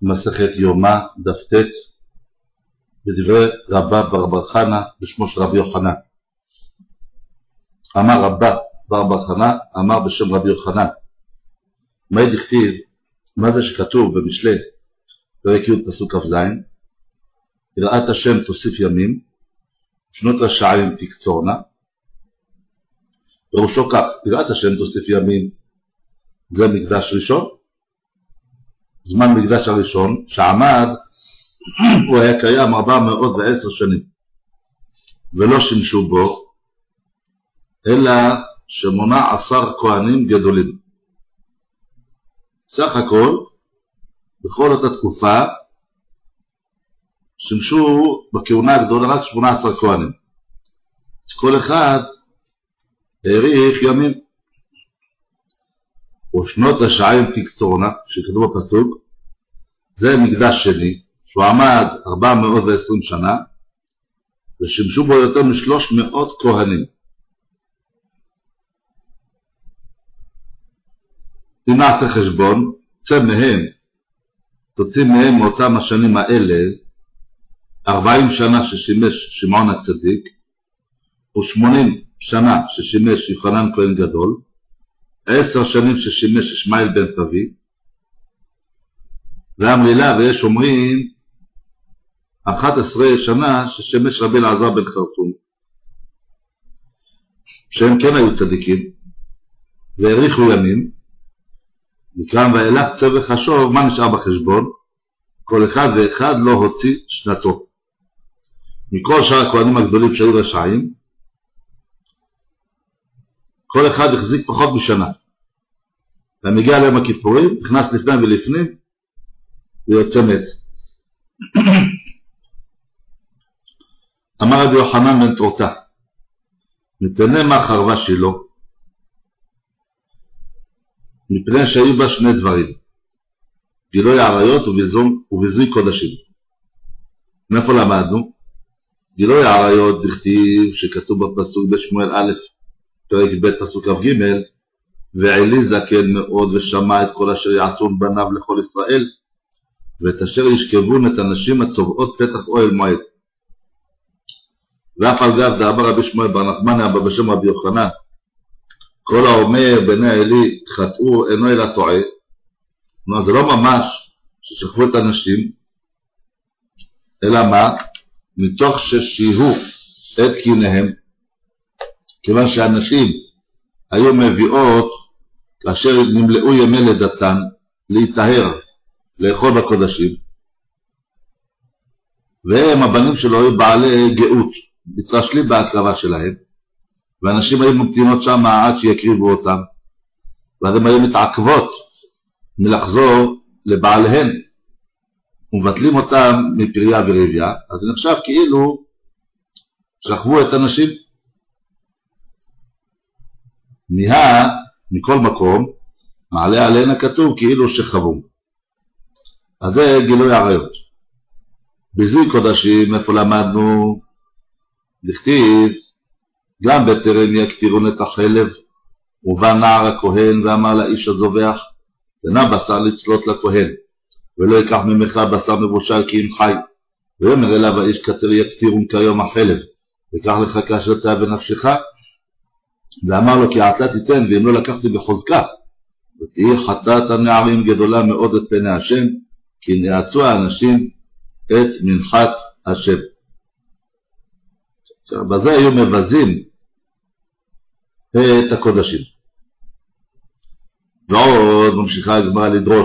מסכת יומא דף ט' בדברי רבא בר חנא בשמו של רבי יוחנן. אמר רבא בר חנא אמר בשם רבי יוחנן, מה דכתיב? מה זה שכתוב במשלי פרק י' פסוק כ"ז, יראת השם תוסיף ימים שנות רשעים תקצורנה. פירושו כך, יראת השם תוסיף ימים זה מקדש ראשון, זמן מקדש הראשון שעמד הוא היה קיים 410 שנים ולא שימשו בו אלא 18 כהנים גדולים. סך הכל בכל אותה תקופה שימשו בכהונה הגדולה רק 18 כהנים, כל אחד האריך ימים. ושנות רשעים תקצורנה שכתוב בפסוק זה מקדש שני שהוא עמד 420 שנה ושימשו בו יותר מ300 כהנים. אם נעשה חשבון, תוציא מהם מאותם השנים האלה 40 שנה ששימש שמעון הצדיק ו80 שנה ששימש יוחנן כהן גדול, 10 שנים ששימש ישמעאל בן פבי, והמרילה ויש אומרים 11 שנה ששימש רבי אלעזר בן חרסון, שהם כן היו צדיקים והאריכו ימים. מכאן ואילך צא וחשוב מה נשאר בחשבון, כל אחד ואחד לא הוציא שנתו. מכל שאר הכהנים הגדולים שהיו רשעים כל אחד החזיק פחות משנה, ומגיע ליום הכיפורים נכנס לפני ולפנים ויוצא מת. אמר רבי יוחנן בן תרותה, מפני מה חרבה שילה? מפני שהיו בה שני דברים, גילוי עריות וביזוי קודשים. מאיפה למדנו? גילוי עריות דכתיב שכתוב בפסוק בשמואל א' פרק ב' פסוק כ"ג, ועלי זקן מאוד ושמע את כל אשר יעשון בניו לכל ישראל, ואת אשר ישכבון את הנשים הצובעות פתח אוהל מועד. ואף על גב דאמר רבי שמואל בר נחמני אבא בשם רבי יוחנן, כל האומר בני עלי חטאו אינו אלא טועה. זה לא ממש ששכבו את הנשים, אלא מה? מתוך ששיהו את קיניהם, כיוון שהנשים היו מביאות כאשר נמלאו ימי לידתן להיטהר לאכול בקודשים, והם הבנים שלו היו בעלי גאות, מתרשלים בהקרבה שלהם, ואנשים היו ממתינות שם עד שיקריבו אותם, ואז הם היו מתעכבות מלחזור לבעליהן ומבטלים אותם מפריה ורביה. אז זה נחשב כאילו שכבו את הנשים. מכל מקום מעלה עליהן הכתוב כאילו שכבו. אז זה גילוי עריות. ביזוי קודשים איפה למדנו? דכתיב גם בטרם יקטירון את החלב, ובא נער הכהן ואמר לאיש הזובח, תנה בשר לצלות לכהן, ולא ייקח ממך בשר מבושל כי אם חי. ויאמר אליו האיש כתר יקטירון כיום החלב, וקח לך כאשר תהיה בנפשך. ואמר לו כי עתה תיתן, ואם לא לקחתי בחוזקה, ותהי חטאת הנערים גדולה מאוד את פני השם, כי נעצו האנשים את מנחת השם. בזה היו מבזים את הקודשים. ועוד ממשיכה הגמרא לדרוש,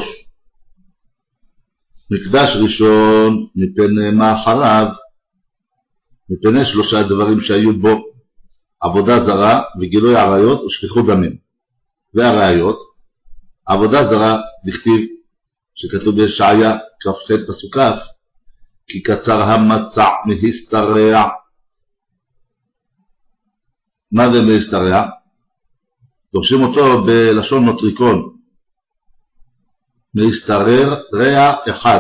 מקדש ראשון מפני מה אחריו? מפני 3 דברים שהיו בו, עבודה זרה וגילוי עריות ושפיכות דמים. והראיות, עבודה זרה דכתיב שכתוב בישעיה כ"ח פסוק כ', כי קצר המצע מהסתרע. מה זה מהסתרע? דורשים אותו בלשון נוטריקון, מהסתרר רע אחד.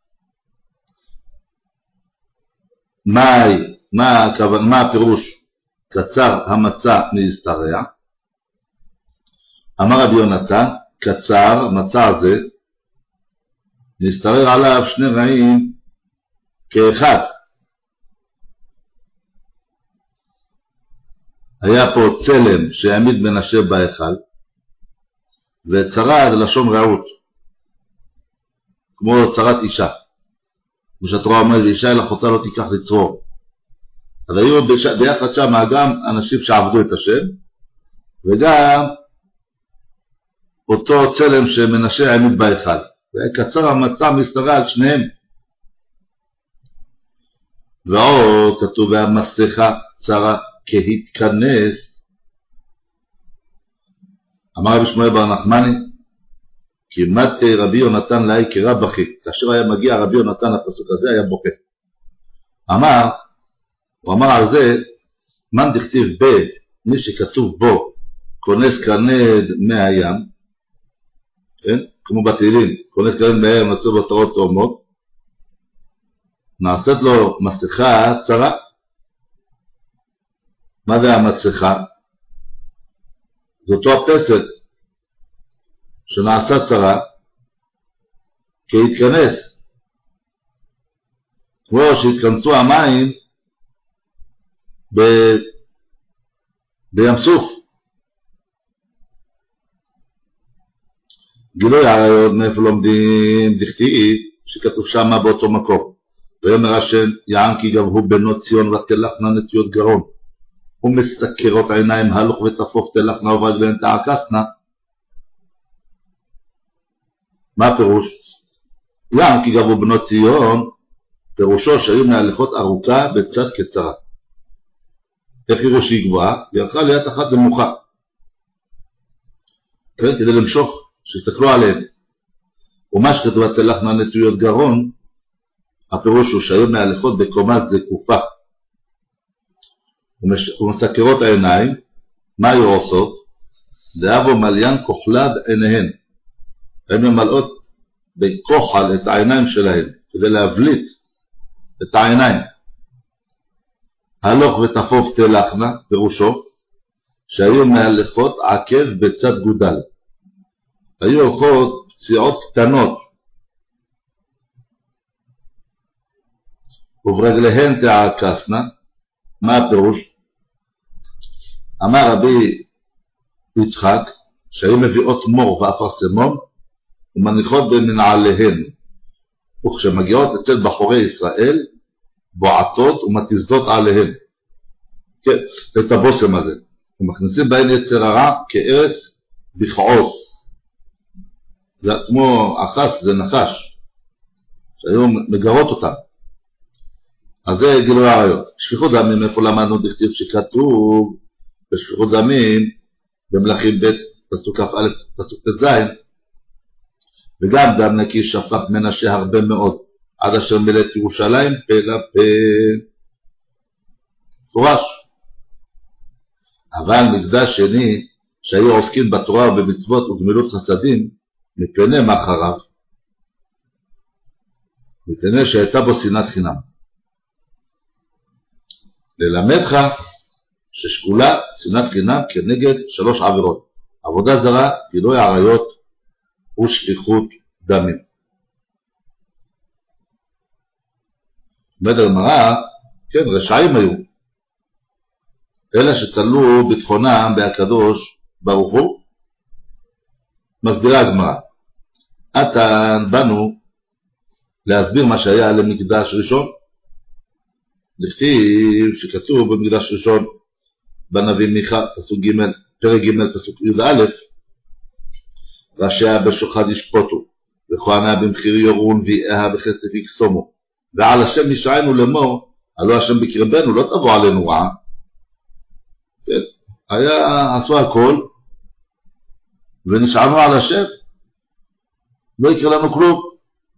מה הפירוש קצר המצע מהסתרע? אמר רבי יונתן, קצר מצע זה נסתרר עליו שני רעים כאחד. היה פה צלם שהעמיד מנשה בהיכל, וצרה זה לשון רעות, כמו צרת אישה. כמו שהתורה אומרת, ואישה אל אחותה לא תיקח לצרור. אז היו ביחד שם גם אנשים שעבדו את השם, וגם אותו צלם שמנשה העמיד בהיכל. וקצר המצע מסתרע על שניהם. ועוד כתוב והמסכה צרה כהתכנס. אמר רבי שמואל בר נחמני, כמעט רבי יונתן לאי קרא בכי. כאשר היה מגיע רבי יונתן לפסוק הזה היה בוכה. הוא אמר על זה, מן דכתיב מי שכתוב בו כונס כנד מהים, כן? כמו בתהילים, כונס כנד מהים נוצר בתורות תאומות, נעשית לו מסכה צרה. מה זה המסכה? זה אותו הפסק שנעשה צרה כהתכנס, כמו שהתכנסו המים בים סוף. גילוי עריות מאיפה לומדים? דכתיב שכתוב שם באותו מקום, ויאמר השם יען כי גבהו בנות ציון ותלכנה נטיות גרון ומסקרות עיניים הלוך ותפוף תלכנה וברגליהן תעקסנה. מה הפירוש? יען כי גבהו בנות ציון פירושו שהיו מהלכות ארוכה בצד קצרה. איך יראו שהיא גבוהה? היא הלכה ליד אחת נמוכה, כן? כדי למשוך, שיסתכלו עליהם. ומה שכתוב תלכנה נטיות גרון, הפירוש הוא שהיו מהלכות בקומה זקופה ומסקרות העיניים. מה היו עושות? דאבו מליין כוחלה בעיניהן, הן ממלאות בכוחל את העיניים שלהן כדי להבליט את העיניים. הלוך ותפוף תלכנה פירושו שהיו מהלכות עקב בצד גודל, היו הולכות פציעות קטנות, וברגליהן תעקסנה. מה הפירוש? אמר רבי יצחק שהיו מביאות מור ואפרסמון ומניחות במנעליהן, וכשמגיעות אצל בחורי ישראל בועטות ומתיזות עליהן, כן, את הבושם הזה, ומכניסים בהן יצר הרע כארס בכעוס. זה כמו אחס, זה נחש שהיו מגרות אותם. אז זה גילוי עריות. שפיכות דמים, איפה למדנו? דכתיב שכתוב בשפיכות דמים במלכים ב' פסוק כ"א פסוק ט"ז, וגם דם נקי שפך מנשה הרבה מאוד עד אשר מילא את ירושלים פה לפה. פורש. אבל מקדש שני שהיו עוסקים בתורה ובמצוות וגמילות חסדים, מפני מאחריו, מפני שהייתה בו שנאת חינם. ללמדך ששקולה שנאת חינם כנגד 3 עבירות: עבודה זרה, גילוי עריות ושפיכות דמים. מדר מראה, כן, רשעים היו, אלה שתלו ביטחונם בהקדוש ברוך הוא. מסבירה הגמרא, עתן באנו להסביר מה שהיה למקדש ראשון. לכתיב שכתוב במקדש ראשון בנביא מיכה פסוק ג' פרק ג' פסוק י"א, ראשיה בשוחד ישפוטו וכהניה במחיר יורון ויאה בכסף יקסומו, ועל השם נשענו לאמור הלא השם בקרבנו לא תבוא עלינו רעה. עשו הכל ונשענו על השם, לא יקרה לנו כלום.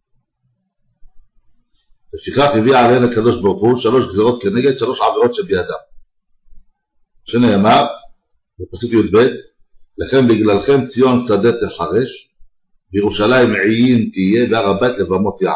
לפיכך הביא עלינו הקדוש ברוך הוא 3 גזרות כנגד 3 עבירות שבידם, שנאמר בפסוק י"ב, לכם בגללכם ציון שדה תחרש וירושלים עיין תהיה והר הבית לבמות יער.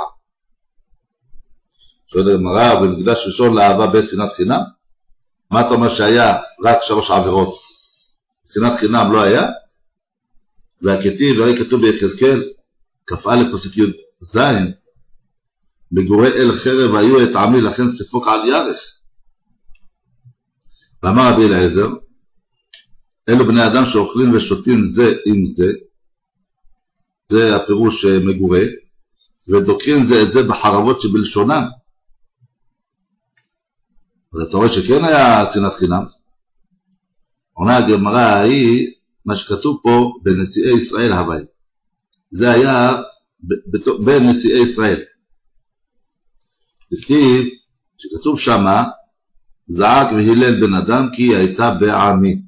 שואלת הגמרא, במקדש ראשון לאהבה בית שנאת חינם? מה אתה אומר שהיה רק 3 עבירות? שנאת חינם לא היה? והכתיב, הרי כתוב ביחזקאל כ"א פסוק זין, מגורי אל חרב היו את עמי לכן ספוק על ירך. ואמר רבי אליעזר, אלו בני אדם שאוכלים ושותים זה עם זה, זה הפירוש מגורי, ודוקרים זה את זה בחרבות שבלשונם. אז אתה רואה שכן היה צנעת חינם. עונה הגמרא היא, מה שכתוב פה בנשיאי ישראל הווי. זה היה בין נשיאי ישראל. לפי שכתוב שמה, זעק והילל בן אדם כי היא הייתה בעמי.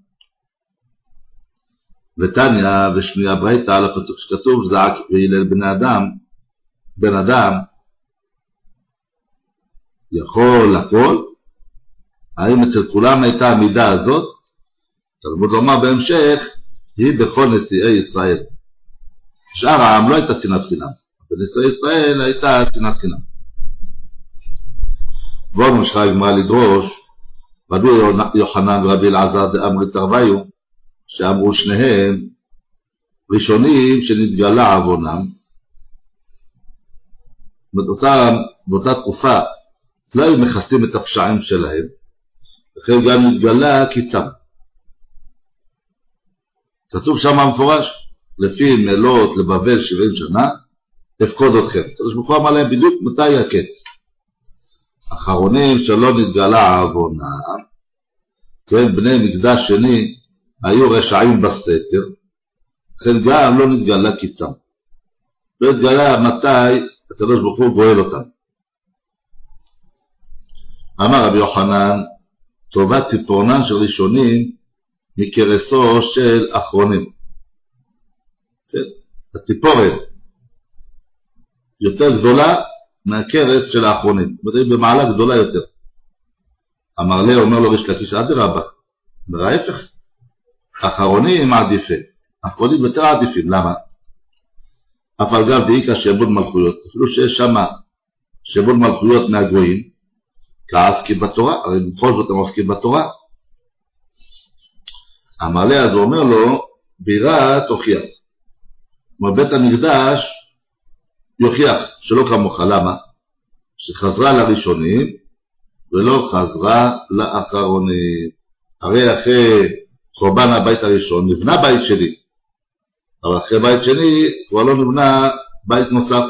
ותניא ושמיע ברייתא על הפסוק שכתוב זעק והילל בן אדם יכול הכל. האם אצל כולם הייתה המידה הזאת? תלמוד לומר בהמשך, היא בכל נשיאי ישראל. שאר העם לא הייתה צנעת חינם, בנשיאי ישראל הייתה צנעת חינם. בואו נמשיכה הגמרא לדרוש, רבי יוחנן ורבי אלעזר דאמרי תרוויו, שאמרו שניהם ראשונים שנתגלה עוונם. באותה תקופה לא היו מכסים את הפשעים שלהם, לכן גם נתגלה קיצם. כתוב שם המפורש, לפי מלות לבבל 70 שנה, תפקוד אתכם. הקדוש ברוך הוא אמר להם בדיוק מתי הקץ. אחרונים שלא נתגלה עוונם, כן, בני מקדש שני היו רשעים בסתר, לכן גם לא נתגלה קיצם. לא נתגלה מתי הקדוש ברוך הוא גואל אותם. אמר רבי יוחנן, טובת ציפורנן של ראשונים מקרסו של אחרונים. הציפורת יותר גדולה מהקרס של האחרונים, במעלה גדולה יותר. אמר לי, אומר לו ריש לקיש, אדרבה, ההפך, האחרונים עדיפים, האחרונים יותר עדיפים. למה? אף על גב דאיקה שעבוד מלכויות, אפילו שיש שם שעבוד מלכויות מהגויים, כעסקים בתורה, הרי בכל זאת הם עוסקים בתורה. אמר לי, אז הוא אומר לו, בירה תוכיח. כלומר, בית המקדש יוכיח שלא כמוך. למה? שחזרה לראשונים ולא חזרה לאחרונים. הרי אחרי חורבן הבית הראשון נבנה בית שני, אבל אחרי בית שני כבר לא נבנה בית נוסף.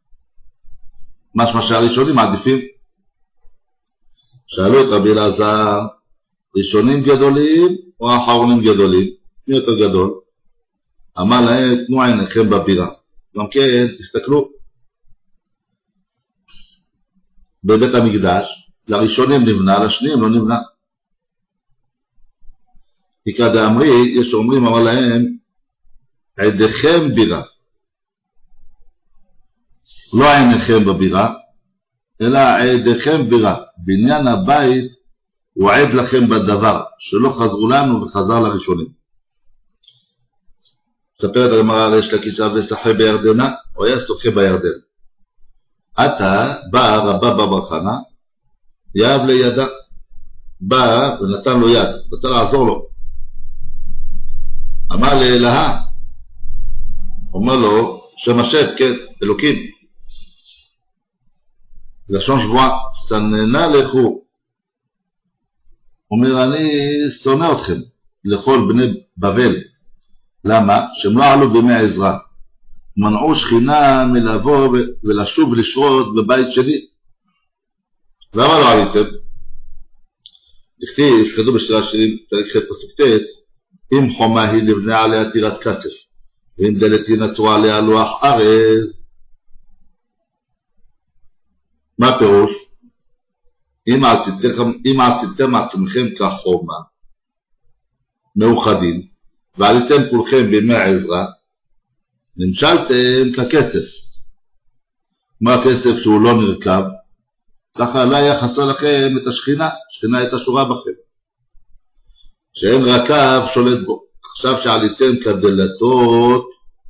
משמע שהראשונים עדיפים. שאלו את רבי אלעזר, ראשונים גדולים או אחרונים גדולים? מי יותר גדול? אמר להם, תנו עיניכם בבירה. גם כן, תסתכלו. בבית המקדש, לראשונים נבנה, לשניים לא נבנה. תיקה דאמרי, יש אומרים, אמר להם, עדיכם בירה. לא עיניכם בבירה, אלא עדיכם בירה. בניין הבית הוא עד לכם בדבר, שלא חזרו לנו וחזר לראשונים. ספרת הגמרא ריש לקיש ושחה בירדנה, הוא היה שוחה בירדן. עתה בא רבא בר חנא, יאהב לידה, בא ונתן לו יד, רצה לעזור לו. אמר לאלוהה, אומר לו, שם השם, כן, אלוקים. לשון שבועה, סננה לכו. אומר, אני שונא אתכם, לכל בני בבל. למה? שהם לא עלו בימי העזרה. מנעו שכינה מלבוא ולשוב לשרות בבית שלי. למה לא עליתם? לכתיב, שכתוב בשירה שירים, פרק ח' פסוק ט', אם חומה היא לבנה עליה טירת כסף, ואם דלת היא נצורה עליה לוח ארז. מה הפירוש? אם עשיתם עצמכם כחומה, מאוחדים, ועליתם כולכם בימי העזרה, נמשלתם ככסף. מה הכסף שהוא לא נרכב? ככה לא היה חסר לכם את השכינה, השכינה הייתה שורה בכם. שאין רכב שולט בו. עכשיו שעליתם כדלתות,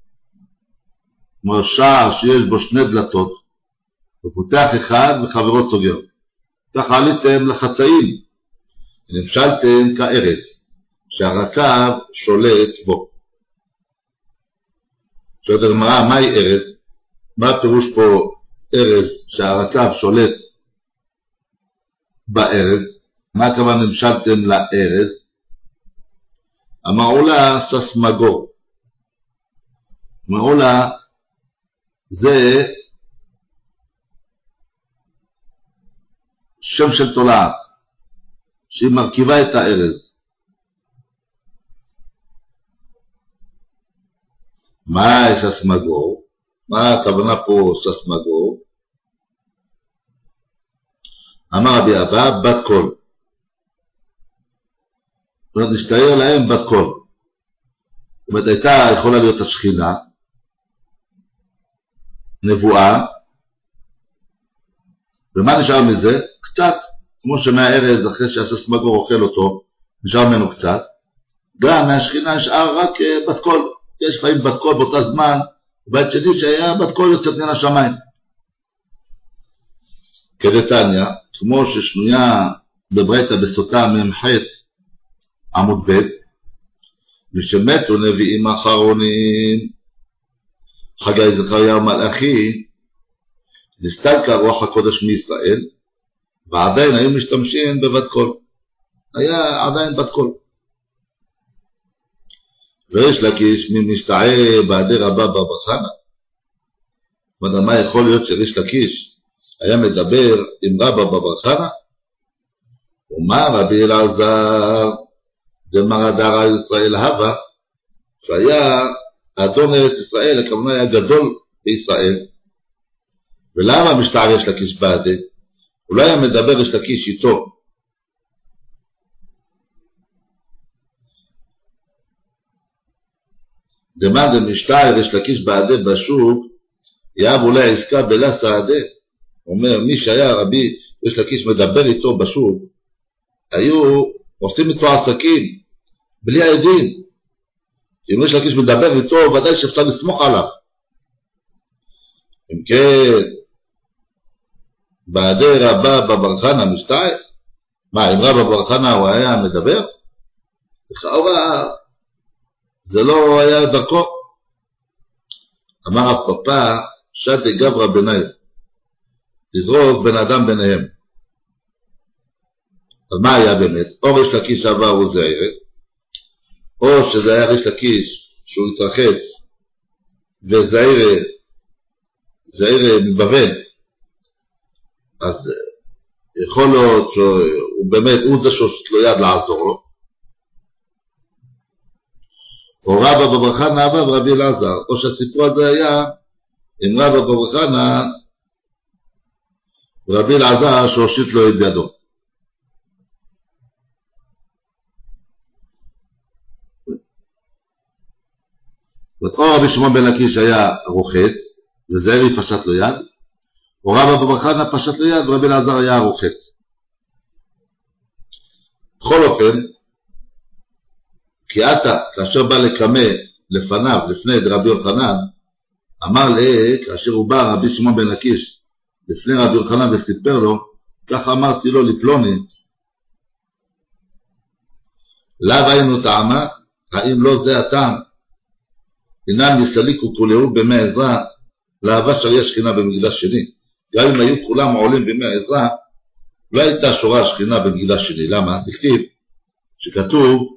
כמו שער שיש בו שני דלתות, הוא פותח אחד וחברו סוגר. ככה עליתם לחצאים, נמשלתם כארז, שהרכב שולט בו. שואלת הגמרא, מהי ארז? מה הפירוש פה ארז, שהרקב שולט בארז? מה הכוונה נמשלתם לארז? אמרו לה ססמגור. אמרו לה זה שם של תולעת שהיא מרכיבה את הארז. מה ססמגור? מה הכוונה פה ססמגור? אמר רבי אבא בת קול. זאת אומרת, נשתער להם בת קול. זאת אומרת, הייתה יכולה להיות השכינה, נבואה, ומה נשאר מזה? קצת, כמו שמהארז אחרי שהססמגור אוכל אותו, נשאר ממנו קצת, גם מהשכינה נשאר רק בת קול. יש לפעמים בת קול באותה זמן, בית שני שהיה בת קול יוצאת מן השמיים. כדתניא, כמו ששנויה בברייתא בסוטה מ"ח עמוד ב', ושמתו נביאים אחרונים, חגי זכריה ומלאכי, נסתלקה רוח הקודש מישראל, ועדיין היו משתמשים בבת קול. היה עדיין בת קול. ויש לקיש משתעה בעדי רבא בר חנא. זאת אומרת, מה יכול להיות שריש לקיש היה מדבר עם רבא בר חנא? ומה רבי אלעזר דמר דרא ישראל הווה, שהיה אדון ארץ ישראל, הכוונה היה גדול בישראל. ולמה משתער יש לקיש בעדי? אולי היה מדבר יש לקיש איתו. דמה דמשתער יש לקיש בעדי בשוק, יאב אולי עסקה בלה סעדה. אומר, מי שהיה רבי יש לקיש מדבר איתו בשוק, היו עושים איתו עסקים בלי העדים. אם יש לקיש מדבר איתו, ודאי שאפשר לסמוך עליו. אם כן, בעדי רבא בר חנא משתער? מה, אם רבא בר חנא הוא היה מדבר? לכאורה זה לא היה דרכו. אמר הפפא שדי גברא ביניהם, תזרוק בן אדם ביניהם. אז מה היה באמת? או ריש לקיש עבר הוא זעירה, או שזה היה ריש לקיש שהוא התרחץ וזעירה מבבל, אז יכול להיות שהוא באמת הוא זה שעושה לו יד לעזור לו. או רבא בר חנא עבר ורבי אלעזר, או שהסיפור הזה היה עם רבא בר חנא ורבי אלעזר שהושיט לו את ידו. או רבי שמעון בן לקיש היה רוחץ וזעירי פשט לו יד, או רבא בר חנא פשט לו יד ורבי אלעזר היה רוחץ. בכל אופן, כי עתה, כאשר בא לקמא לפניו, לפני רבי יוחנן, אמר לה, כאשר הוא בא רבי שמעון בן לקיש לפני רבי יוחנן וסיפר לו, כך אמרתי לו לפלוני, לאו היינו טעמה, האם לא זה הטעם? אינם יסליקו כולהו במי עזרא, לאהבה שריה שכינה במקדש שני. גם אם היו כולם עולים במי עזרא, לא הייתה שורה שכינה במקדש שני. למה? תכתיב שכתוב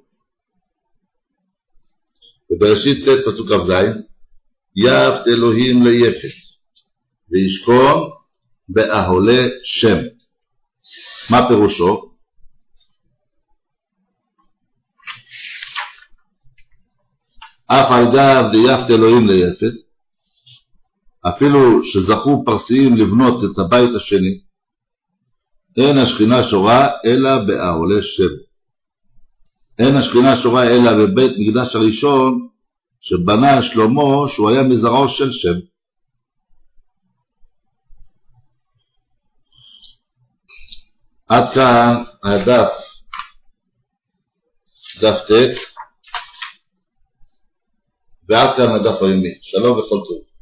ובראשית ט' פסוק כ"ז, יפת אלוהים ליפת וישכון באהולי שם. מה פירושו? אף על גב ליפת אלוהים ליפת, אפילו שזכו פרסיים לבנות את הבית השני, אין השכינה שורה אלא באהולי שם. אין השכינה שורה אלא בבית מקדש הראשון שבנה שלמה, שהוא היה מזרעו של שם. עד כאן הדף, דף ט', ועד כאן הדף היומי. שלום וכל טוב.